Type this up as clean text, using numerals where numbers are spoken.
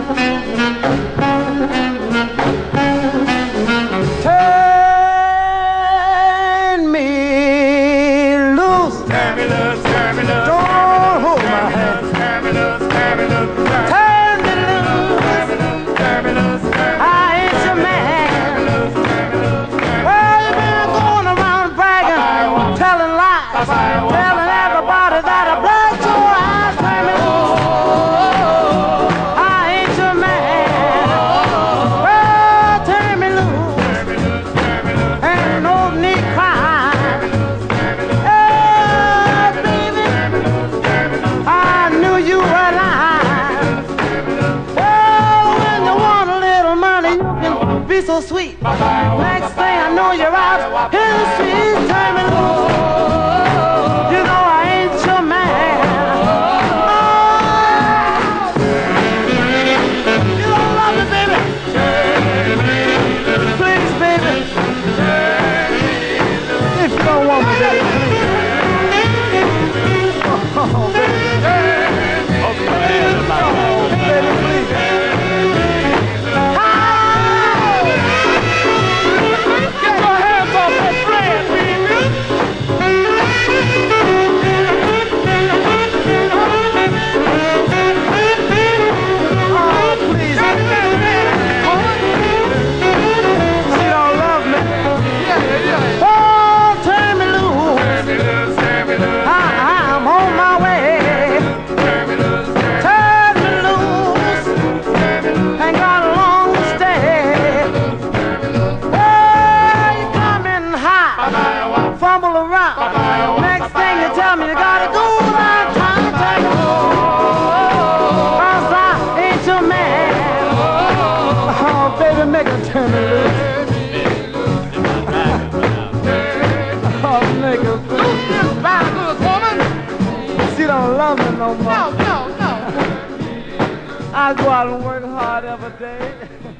Turn me loose. Turn me loose, turn me loose. Don't hold my hand. Turn me loose, turn me loose. Turn me loose. Turn me loose, turn me loose. I ain't your man. Well, you've been going around bragging, telling lies, telling everybody that I blood your eyes. Turn me loose. I ain't your man. Well, turn me loose. Ain't no need crying. Oh, baby, I knew you were lying. Oh, when you want a little money, you can be so sweet. Next thing I know, you're out in the streets. Turn me loose. You know I ain't your man. Oh, you don't love me, baby. Please, baby. If you don't want me, baby, please. Oh, baby. Oh, baby, please. Get your hands off that bread, baby. Oh, please. She don't love me. Oh, turn me loose. I'm on my way. Turn me loose. Ain't got a long stay. Oh, you coming high. Fumble around. Next thing you tell me you gotta go. I'm trying to tell you. 'Cause I ain't your man. Oh, baby, make her turn me loose. Oh, nigga. Loose this bad woman. She don't love me no more. No. I go out and work hard every day.